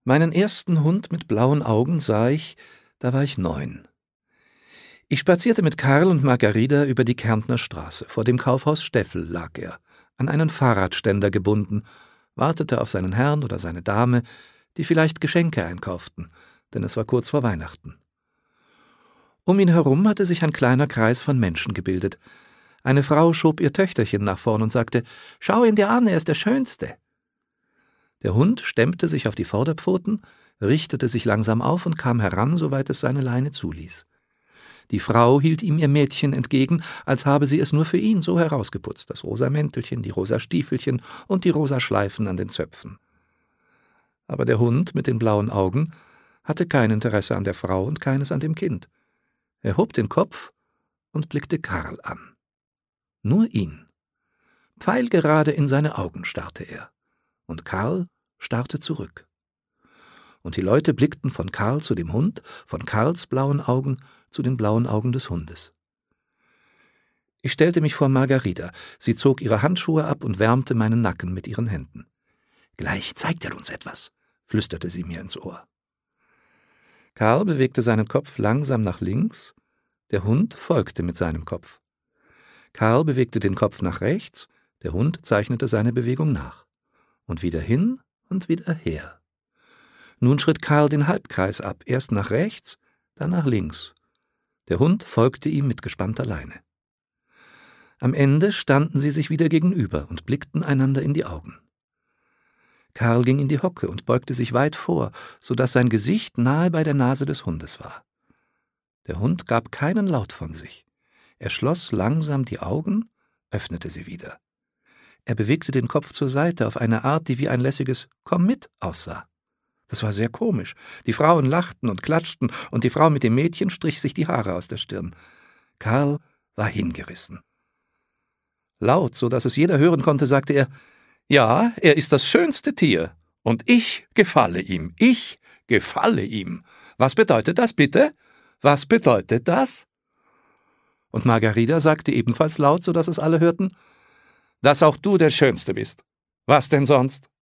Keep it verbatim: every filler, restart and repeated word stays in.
Meinen ersten Hund mit blauen Augen sah ich, da war ich neun. Ich spazierte mit Karl und Margarida über die Kärntner Straße. Vor dem Kaufhaus Steffel lag er, an einen Fahrradständer gebunden, wartete auf seinen Herrn oder seine Dame, die vielleicht Geschenke einkauften, denn es war kurz vor Weihnachten. Um ihn herum hatte sich ein kleiner Kreis von Menschen gebildet. Eine Frau schob ihr Töchterchen nach vorn und sagte, »Schau ihn dir an, er ist der Schönste.« Der Hund stemmte sich auf die Vorderpfoten, richtete sich langsam auf und kam heran, soweit es seine Leine zuließ. Die Frau hielt ihm ihr Mädchen entgegen, als habe sie es nur für ihn so herausgeputzt, das rosa Mäntelchen, die rosa Stiefelchen und die rosa Schleifen an den Zöpfen. Aber der Hund mit den blauen Augen hatte kein Interesse an der Frau und keines an dem Kind. Er hob den Kopf und blickte Karl an. Nur ihn. Pfeilgerade in seine Augen starrte er. Und Karl starrte zurück. Und die Leute blickten von Karl zu dem Hund, von Karls blauen Augen zu den blauen Augen des Hundes. Ich stellte mich vor Margarida. Sie zog ihre Handschuhe ab und wärmte meinen Nacken mit ihren Händen. »Gleich zeigt er uns etwas«, flüsterte sie mir ins Ohr. Karl bewegte seinen Kopf langsam nach links, der Hund folgte mit seinem Kopf. Karl bewegte den Kopf nach rechts, der Hund zeichnete seine Bewegung nach. Und wieder hin und wieder her. Nun schritt Karl den Halbkreis ab, erst nach rechts, dann nach links. Der Hund folgte ihm mit gespannter Leine. Am Ende standen sie sich wieder gegenüber und blickten einander in die Augen. Karl ging in die Hocke und beugte sich weit vor, so dass sein Gesicht nahe bei der Nase des Hundes war. Der Hund gab keinen Laut von sich. Er schloss langsam die Augen, öffnete sie wieder. Er bewegte den Kopf zur Seite auf eine Art, die wie ein lässiges »Komm mit« aussah. Das war sehr komisch. Die Frauen lachten und klatschten, und die Frau mit dem Mädchen strich sich die Haare aus der Stirn. Karl war hingerissen. Laut, so dass es jeder hören konnte, sagte er, »Ja, er ist das schönste Tier, und ich gefalle ihm, ich gefalle ihm. Was bedeutet das, bitte? Was bedeutet das?« Und Margarida sagte ebenfalls laut, so dass es alle hörten, »Dass auch du der Schönste bist. Was denn sonst?«